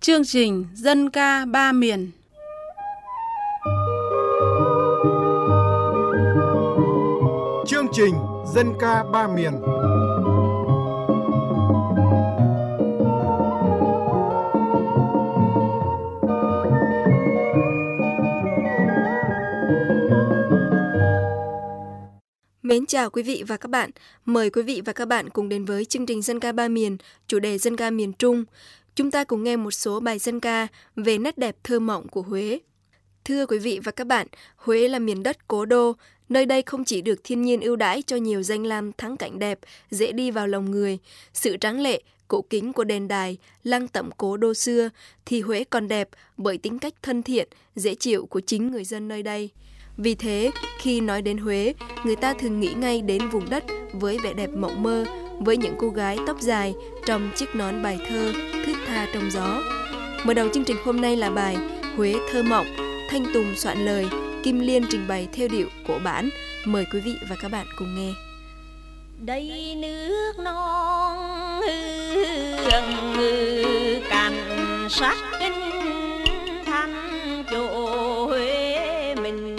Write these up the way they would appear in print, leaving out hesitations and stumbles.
Chương trình Dân ca ba miền. Chương trình Dân ca ba miền. Mến chào quý vị và các bạn. Mời quý vị và các bạn cùng đến với chương trình Dân ca ba miền, chủ đề Dân ca miền Trung. Chúng ta cùng nghe một số bài dân ca về nét đẹp thơ mộng của Huế. Thưa quý vị và các bạn, Huế là miền đất cố đô. Nơi đây không chỉ được thiên nhiên ưu đãi cho nhiều danh lam thắng cảnh đẹp, dễ đi vào lòng người, sự tráng lệ, cổ kính của đền đài, lăng tẩm cố đô xưa, thì Huế còn đẹp bởi tính cách thân thiện, dễ chịu của chính người dân nơi đây. Vì thế, khi nói đến Huế, người ta thường nghĩ ngay đến vùng đất với vẻ đẹp mộng mơ, với những cô gái tóc dài trong chiếc nón bài thơ thướt tha trong gió. Mở đầu chương trình hôm nay là bài Huế thơ mộng, Thanh Tùng soạn lời, Kim Liên trình bày theo điệu cổ bản. Mời quý vị và các bạn cùng nghe. Đây nước non cành sắc kinh thanh chỗ Huế mình,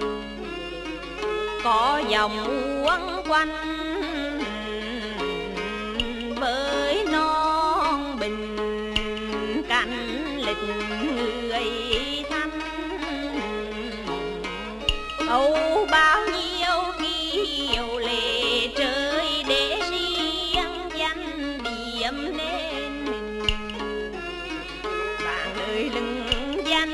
có dòng uốn quanh với non bình, cảnh lịch người thanh âu bao nhiêu kiều lệ trời để riêng danh điểm nên bạn đời lưng danh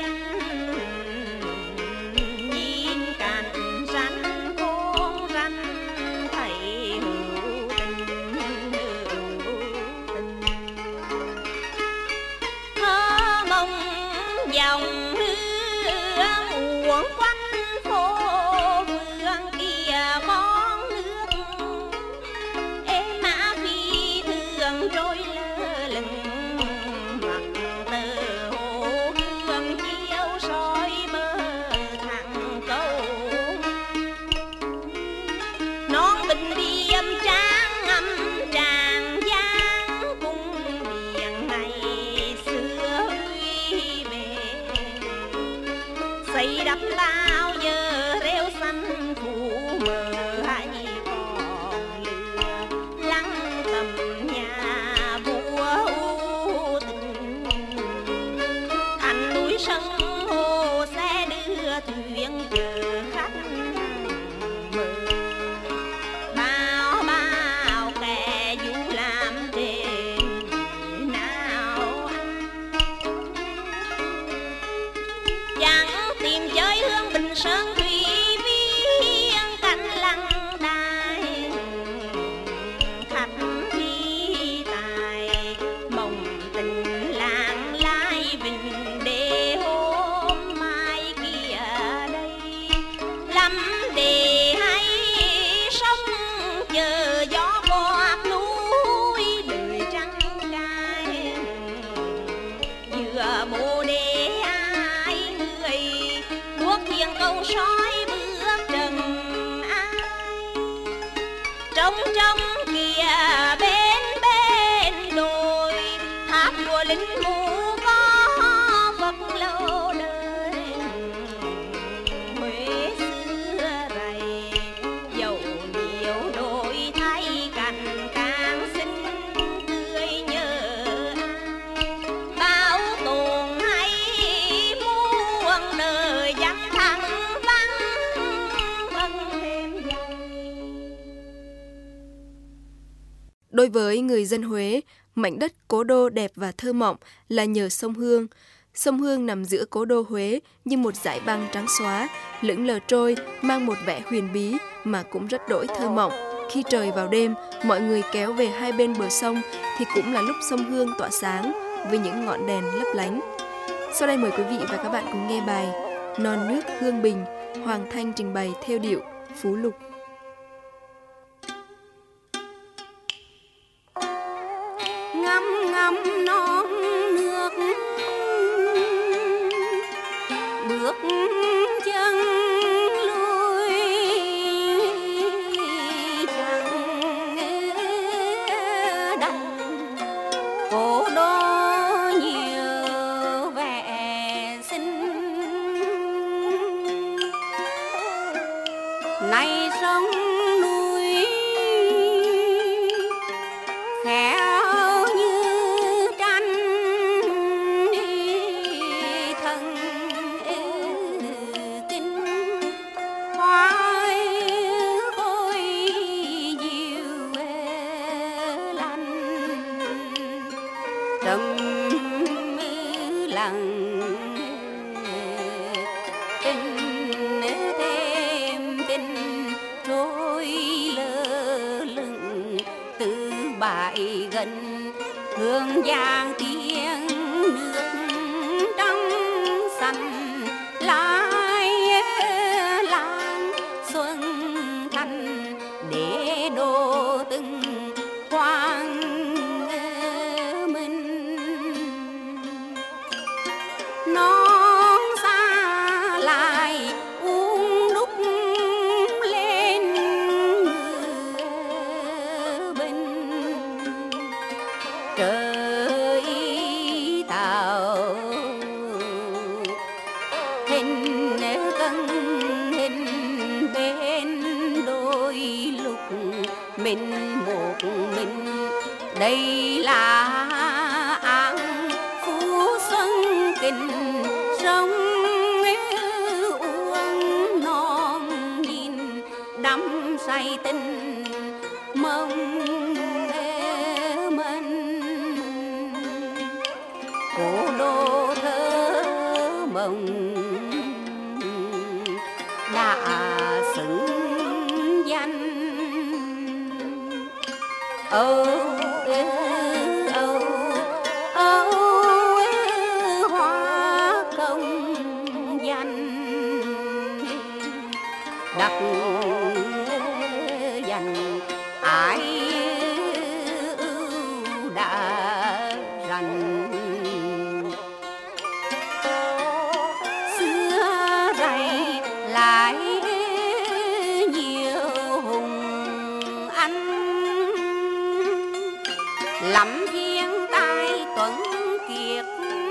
nhìn cảnh rắn khôn rắn thầy hữu tình thơ mộng dòng hương uốn quanh phố vương kia con nước êm ả phi thường trôi lơ lửng mặt tờ hồ hương chiếu soi bờ thẳng câu non bình điềm tráng âm tràng giang cung điện ngày xưa huy về xây đắp bao giờ rêu xanh phủ mờ hay còn lửa lăng tầm nhà vua u tình thành núi sân hồ sẽ đưa thuyền chờ khách mơ bao bao kẻ du làm trên nào chẳng tìm chơi hương bình sơn thủy viên cánh lăng đài khách thi tài mộng tình làng lai bình để hôm mai kia đây lắm đề hay sông chờ gió quạt núi đời trăng cài giữa bồ đề ai người đuốc thiên câu soi bước trần ai trống trống kia bên bên đồi hát đùa lính mù có vật lâu đời Huế xưa rày dầu nhiều đổi thay cành càng xinh tươi nhớ ai bao tồn hay muôn đời dắt thẳng vắng vân thêm dày. Đối với người dân Huế, mảnh đất cố đô đẹp và thơ mộng là nhờ sông Hương. Sông Hương nằm giữa cố đô Huế như một dải băng trắng xóa, lững lờ trôi, mang một vẻ huyền bí mà cũng rất đỗi thơ mộng. Khi trời vào đêm, mọi người kéo về hai bên bờ sông thì cũng là lúc sông Hương tỏa sáng với những ngọn đèn lấp lánh. Sau đây mời quý vị và các bạn cùng nghe bài Non nước Hương Bình, Hoàng Thanh trình bày theo điệu Phú Lục. Ngắm ngắm non nước bước chân lui chẳng đành cố đô nhiều nay sông núi khéo như tranh thần kinh khoai khôi diệu lành trầm lặng tình thêm tình trôi lơ lửng từ bãi gần hương giang tiếng nước trong xanh lai lan xuân thành để đô từng quang minh non xa lại uống đúc lên bình trời tạo hình cân hình bên đôi lúc mình một mình đây là an phú xuân kinh sông uống non nhìn đắm say tình mong mình cố đô thơ mộng đã xứng danh hoa công danh đặc dành ai đã rành xưa rày lại nhiều hùng anh lắm thiên tai tuấn kiệt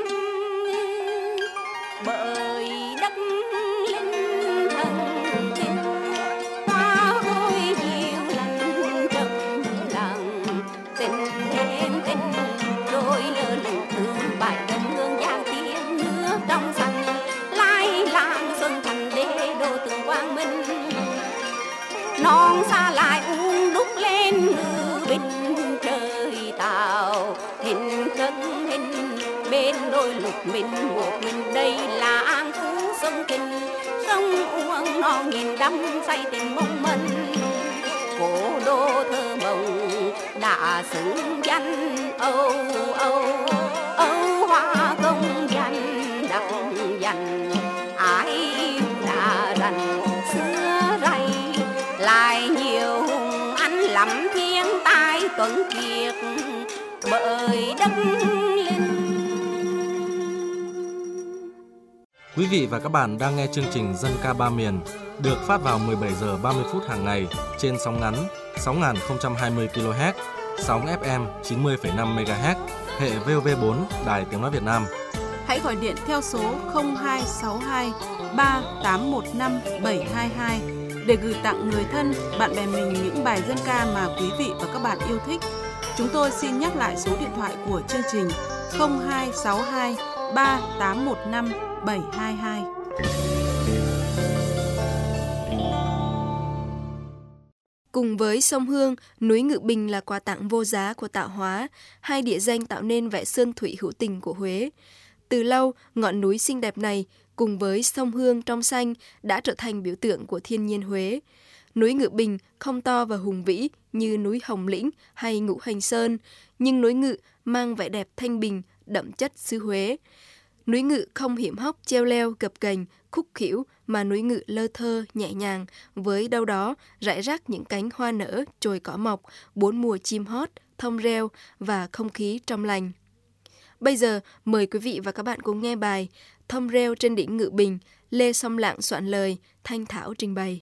bởi đất linh thần kinh hoa hôi diệu lành trầm lặng tình thêm tình đôi lơ lửng từ bãi gần hương giang tiếng nước trong xanh lai lan xuân thành đế đô từng quang minh non xa lại uống đúc lên ngư bình trời tạo hình cân hình bên đôi lục mình một mình đây là an phú xuân kinh sông uông non nghìn đắm say tình mong mình cố đô thơ mộng đã xứng danh âu hoa công danh đặc dành ai đã rành xưa rày lại nhiều hùng anh lắm thiên tai tuấn kiệt bởi đất linh. Quý vị và các bạn đang nghe chương trình Dân ca ba miền được phát vào 17 giờ 30 phút hàng ngày trên sóng ngắn 6020 kHz, sóng FM 90,5 MHz, hệ VOV4 Đài Tiếng nói Việt Nam. Hãy gọi điện theo số 0262 3815 722 để gửi tặng người thân, bạn bè mình những bài dân ca mà quý vị và các bạn yêu thích. Chúng tôi xin nhắc lại số điện thoại của chương trình 0262 3815 722. Cùng với sông Hương, núi Ngự Bình là quà tặng vô giá của tạo hóa, hai địa danh tạo nên vẻ sơn thủy hữu tình của Huế. Từ lâu, ngọn núi xinh đẹp này cùng với sông Hương trong xanh đã trở thành biểu tượng của thiên nhiên Huế. Núi Ngự Bình không to và hùng vĩ như núi Hồng Lĩnh hay Ngũ Hành Sơn, nhưng núi Ngự mang vẻ đẹp thanh bình, đậm chất xứ Huế. Núi Ngự không hiểm hóc treo leo gập ghềnh, khúc khỉu mà núi Ngự lơ thơ nhẹ nhàng với đâu đó rải rác những cánh hoa nở, chồi cỏ mọc, bốn mùa chim hót, thông reo và không khí trong lành. Bây giờ mời quý vị và các bạn cùng nghe bài Thông reo trên đỉnh Ngự Bình, Lê Song Lạng soạn lời, Thanh Thảo trình bày.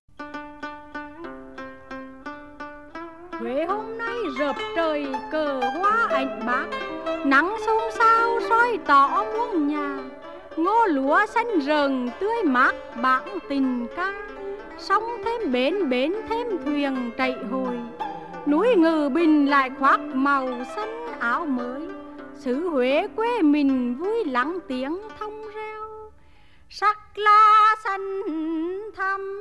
Huế hôm nay rợp trời cờ hoa ảnh bạc, nắng xôn xao soi tỏ muôn nhà, ngô lúa xanh rừng tươi mát bản tình ca. sông thêm bến, bến thêm thuyền chạy hồi. Núi Ngự Bình lại khoác màu xanh áo mới. Xứ Huế quê mình vui lắng tiếng thông reo. Sắc lá xanh thắm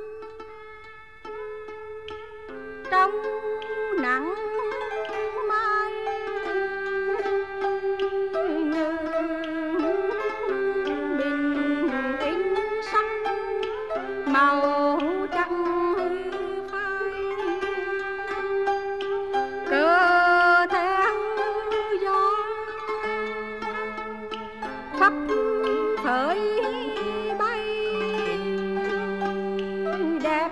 trong nắng mai. Bình in sắc màu trắng phai. Cờ theo gió phấp phới bay đẹp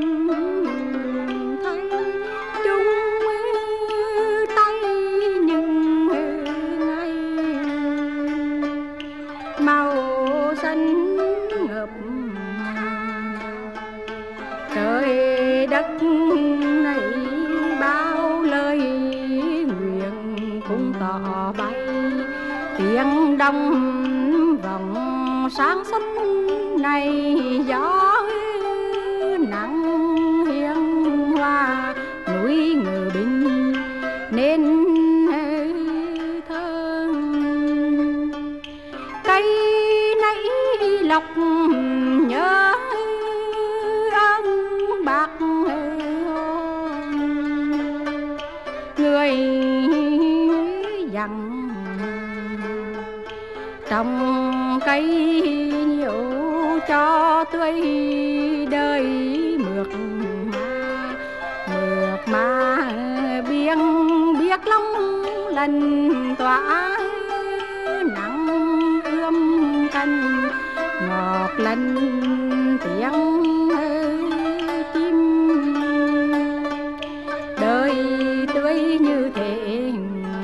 thay chung tay những ngày màu xanh ngập trời đất này. Bao lời nguyện cũng tỏ bay tiếng đông vòng sáng xuân này. Gió nắng hiên hoa núi Ngự Bình nên thơ. Cây nãy lọc nhớ ông bạc người dặn trồng cây nhiều cho tươi đời. Mượt mà biếng biết long lần tỏa nắng ươm cành ngọt lần tiếng chim. Đời tươi như thế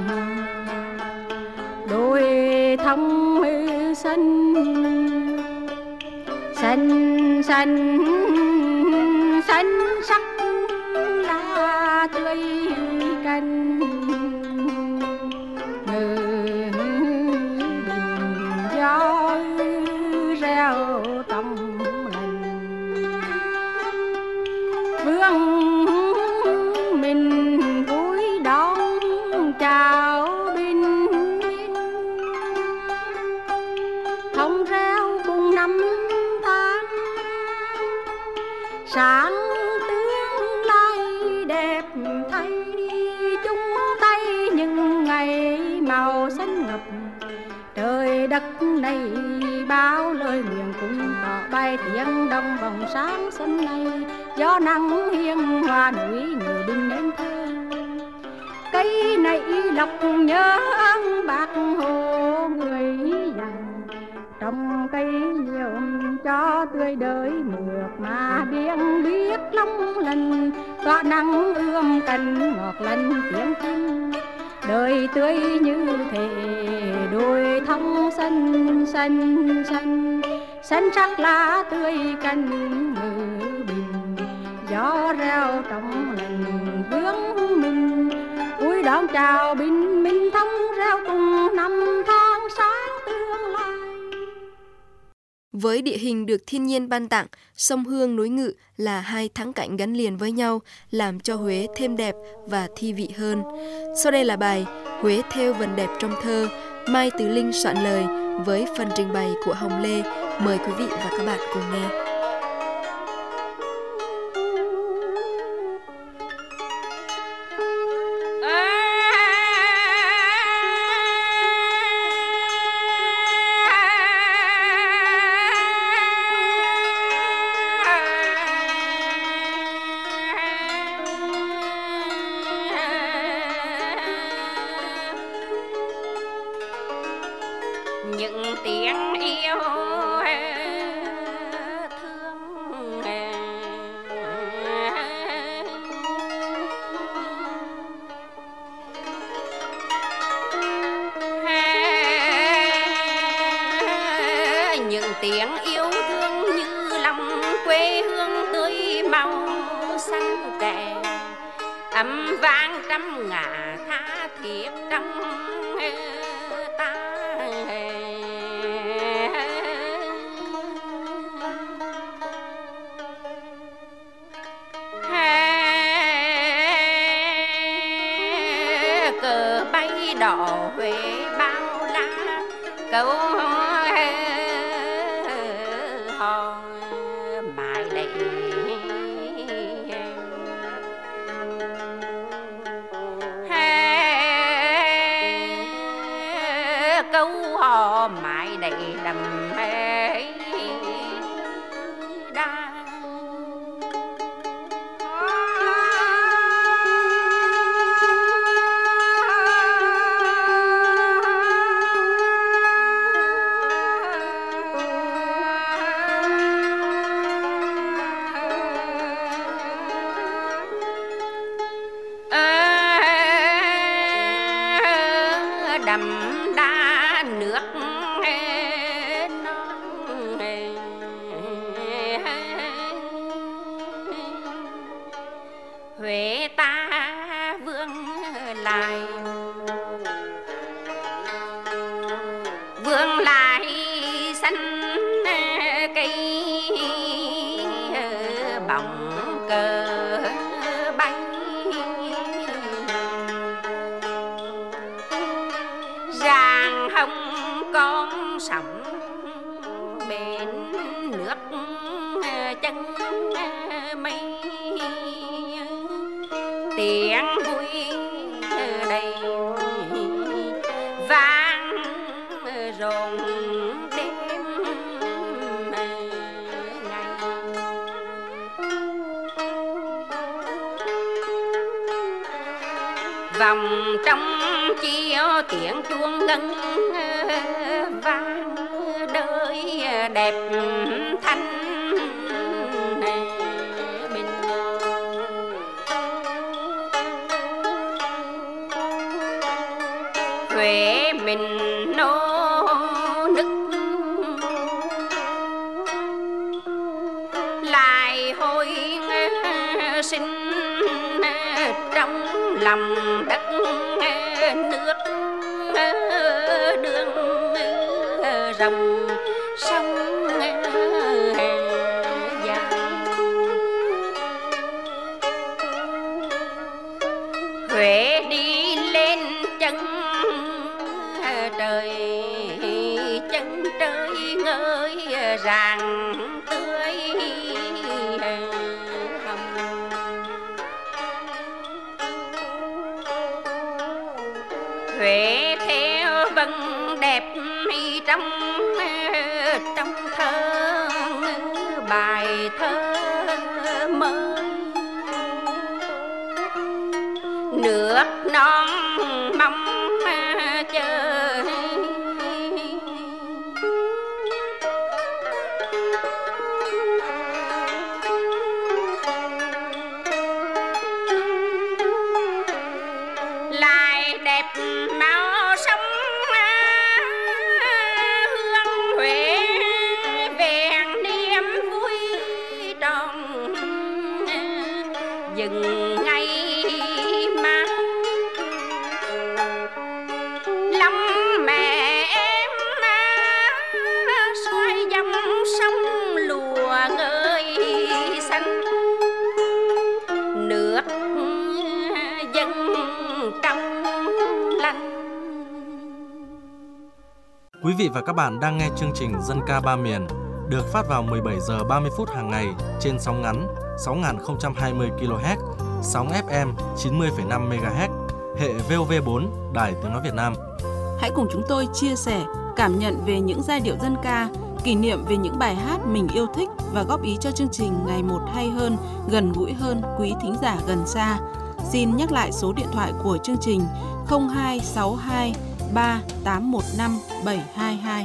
đôi thông xanh xanh xanh xanh sắc lá tươi cành. Ngự Bình gió reo trong lành. Vương mình vui đón chào bình minh. Thông reo cùng năm tháng sáng tương lai đẹp thay. Chung tay những ngày màu xanh ngập trời đất này. Bao lời nguyện cũng tỏ bay tiếng đông vòng sáng xuân này. Gió nắng hiên hoa núi Ngự Bình nên thơ. Cây này lọc nhớ ông bạc hồ người dặn trồng cây nhiều cho tươi đời. Mượt mà biếng biết long lần tỏa nắng ươm cành ngọt lần tiếng chim. Đời tươi như thế đôi thông xanh xanh xanh xanh sắc lá tươi cành. Ngự Bình gió reo trong lành. Vương mình vui đón chào bình minh thông reo cùng năm tháng sáng tương lai. Với địa hình được thiên nhiên ban tặng, sông Hương núi Ngự là hai thắng cảnh gắn liền với nhau, làm cho Huế thêm đẹp và thi vị hơn. Sau đây là bài Huế thêu vần đẹp trong thơ, Mai Từ Linh soạn lời với phần trình bày của Hồng Lê. Mời quý vị và các bạn cùng nghe. Những tiếng yêu những tiếng yêu thương như lòng quê hương tươi màu xanh trẻ, âm vang trăm ngả tha thiết trong ta. đỏ Huế bao la câu hò mãi lệ câu hò mãi đầy đầm đa. Đầm đá nước non Huế ta vương lại xanh cây bóng cờ bay ràng hồng con sóng bên nước chân mây tiếng vui đầy vang rộn đêm ngày vòng trong chiếu tiếng chuông ngân vang đời đẹp thanh bình Huế mình nô nức lại hồi sinh trong lòng đất nước đường rồng sông dài Huế đi lên chân trời chân trời ngơi rạng tươi hồng Huế theo vân đẹp trong thơ bài thơ mới nước non mong chờ lại đẹp màu sông hương Huế vẹn niềm vui tròn dừng ngày mà lòng mẹ em xoay dòng sông lùa ngơi xanh nước dân trong lành. Quý vị và các bạn đang nghe chương trình Dân ca Ba Miền được phát vào 17 giờ 30 phút hàng ngày trên sóng ngắn 6020 kHz, sóng FM 90,5 MHz, hệ VOV4, Đài Tiếng nói Việt Nam. Hãy cùng chúng tôi chia sẻ, cảm nhận về những giai điệu dân ca, kỷ niệm về những bài hát mình yêu thích và góp ý cho chương trình ngày một hay hơn, gần gũi hơn quý thính giả gần xa. Xin nhắc lại số điện thoại của chương trình 0262 3815 722.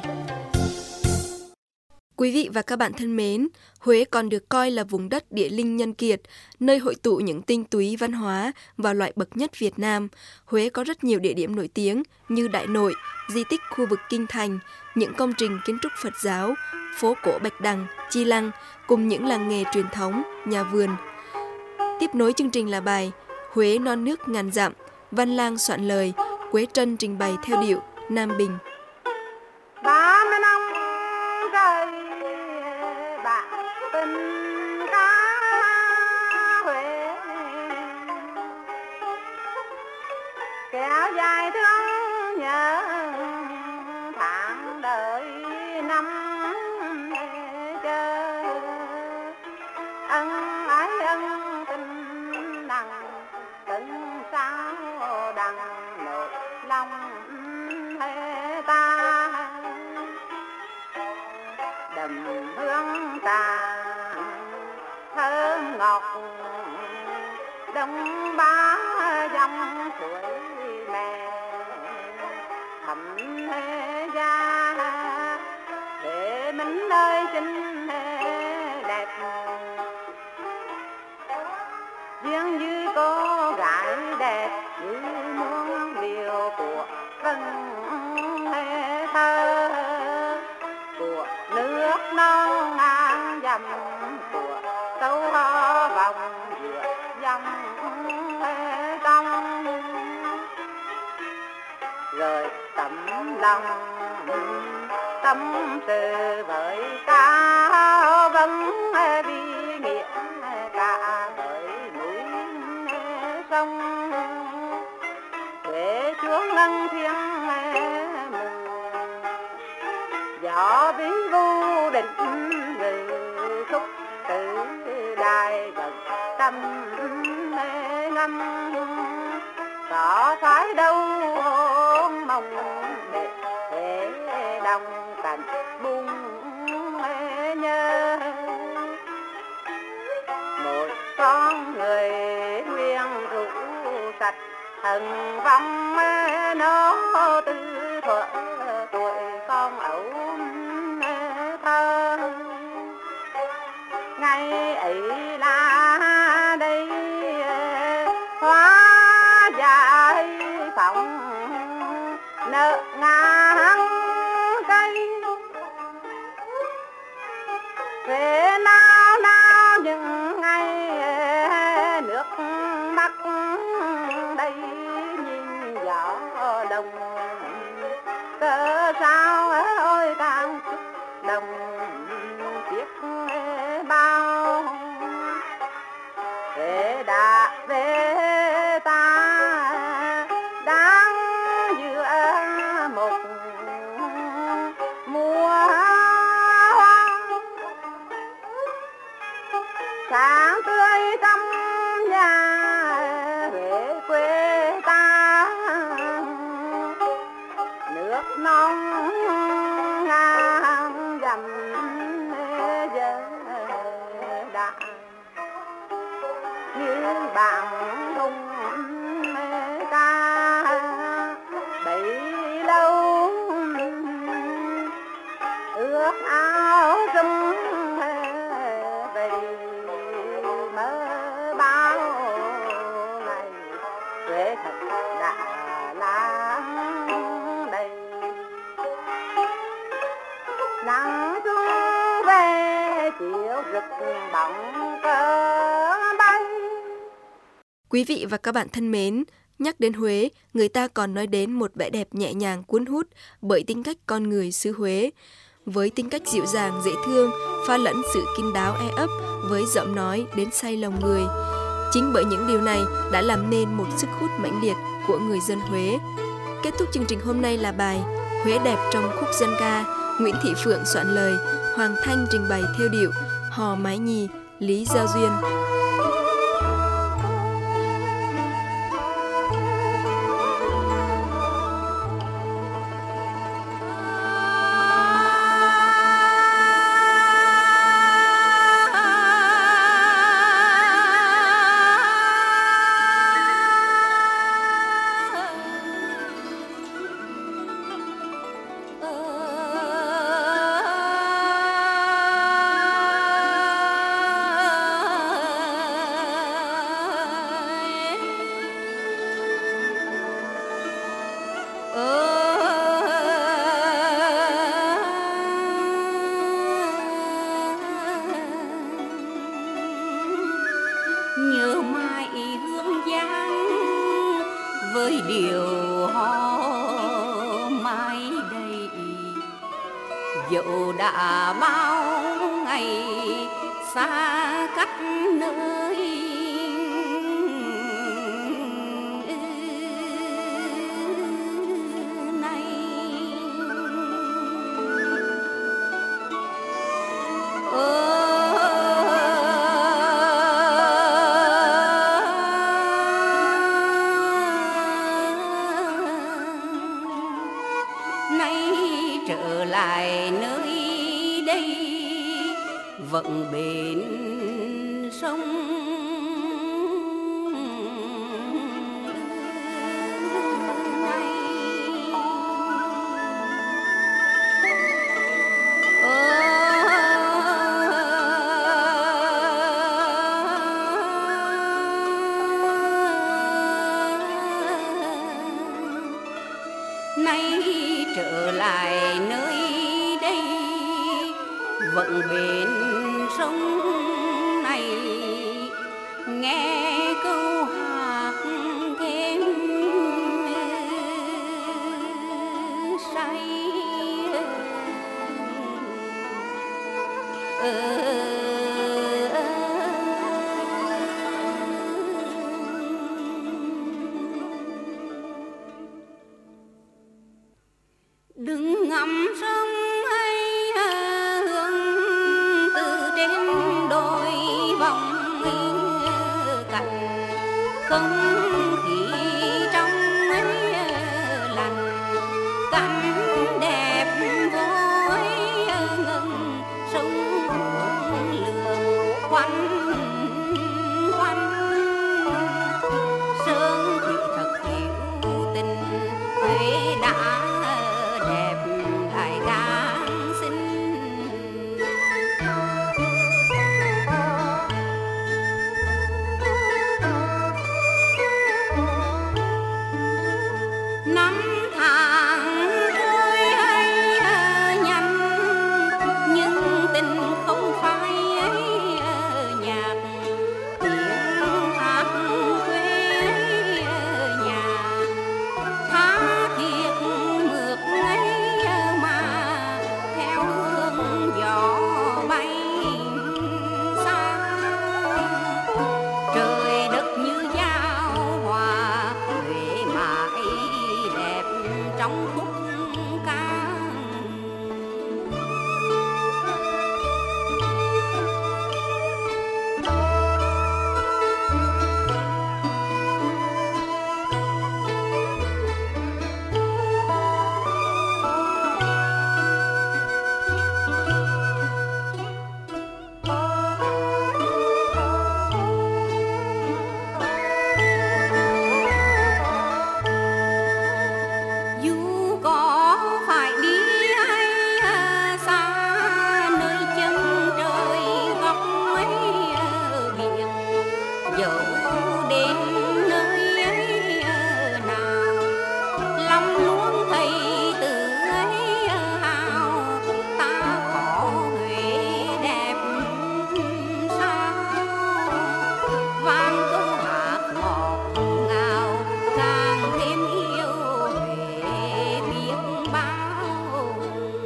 Quý vị và các bạn thân mến, Huế còn được coi là vùng đất địa linh nhân kiệt, nơi hội tụ những tinh túy văn hóa và loại bậc nhất Việt Nam. Huế có rất nhiều địa điểm nổi tiếng như Đại Nội, di tích khu vực Kinh Thành, những công trình kiến trúc Phật giáo, phố cổ Bạch Đằng, Chi Lăng, cùng những làng nghề truyền thống, nhà vườn. Tiếp nối chương trình là bài Huế non nước ngàn dặm, Văn Lang soạn lời, Quế Trân trình bày theo điệu Nam Bình. 30 năm trời bạn tình ca Huế kéo dài thương năm chờ ân ái ân tình nặng từng sao đằng nội lòng ta đầm hương tàn thơm ngọt đông ba dòng suối mẹ thầm ra để mình nơi xinh đẹp dường như cô gái đẹp như muôn điều của vần thơ của nước non ngang dầm của sâu ho vòng giữa dòng trong rồi tấm lòng tâm sự với ca vấn vì nghĩa cả với núi sông để chúa ngân thiêng mừng gió ví vu định ngự khúc từ đài vật tâm ngâm có phải đâu mong để đồng cảnh buông nhớ một con người nguyên rũ sạch thần vong nó từ thuở tuổi con ấu thơ ngày ấy là đây hoa dài phóng nợ ngang cây về nào nào những ngày nước mắt đây nhìn gió đông cớ sao ôi càng chút đồng tiếc bao về đã về ta đang giữa một mùa hoa sáng tươi trong nhà về quê ta nước non ngang dầm giờ đã như bạn hùng ca bấy lâu ước áo rung về mơ bao ngày quê thật đã lãng đầy nắng xuống về chiều rực bóng cờ bay. Quý vị và các bạn thân mến, nhắc đến Huế, người ta còn nói đến một vẻ đẹp nhẹ nhàng cuốn hút bởi tính cách con người xứ Huế. Với tính cách dịu dàng, dễ thương, pha lẫn sự kín đáo e ấp với giọng nói đến say lòng người. Chính bởi những điều này đã làm nên một sức hút mãnh liệt của người dân Huế. Kết thúc chương trình hôm nay là bài Huế đẹp trong khúc dân ca, Nguyễn Thị Phượng soạn lời, Hoàng Thanh trình bày theo điệu, hò mái nhì, Lý Giao Duyên. Nhớ mãi hương giang với điều hò mãi đây, dẫu đã bao ngày xa cách nơi này. lại nơi đây vẫn bến sông. Nay trở lại nơi đây vẫn bên sông này, nghe câu hát thêm say. Đừng ngắm sông hay hương từ trên đồi vòng cạnh, không khí trong ấy lành, cảnh đẹp vối ngân sông lường quanh quanh. Sơn thủy thật hữu tình, Huế đã đẹp lại càng xinh. Năm tháng trôi hay nhanh, nhưng tình không phải nhạt. Tiếng hát quê nhà tha thiết mượt ngây mà theo hương gió bay xa. Trời đất như giao hòa, Huế mãi đẹp trong khúc ca. Dù có phải đi hay xa, nơi chân trời góc ấy biển, dẫu đến nơi ấy nào, lòng luôn thấy từ ấy hào. Ta có Huế đẹp sao, vang câu hát ngọt ngào, càng thêm yêu Huế biết bao.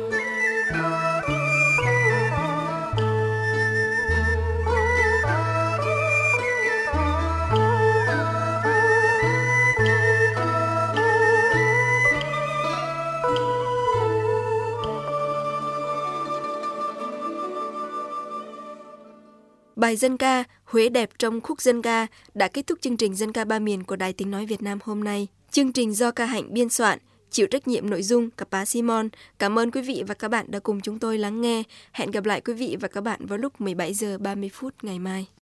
Bài dân ca Huế đẹp trong khúc dân ca đã kết thúc chương trình Dân ca ba miền của Đài Tiếng nói Việt Nam hôm nay. Chương trình do Ca Hạnh biên soạn, chịu trách nhiệm nội dung Capa Simon. Cảm ơn quý vị và các bạn đã cùng chúng tôi lắng nghe. Hẹn gặp lại quý vị và các bạn vào lúc 17 giờ 30 phút ngày mai.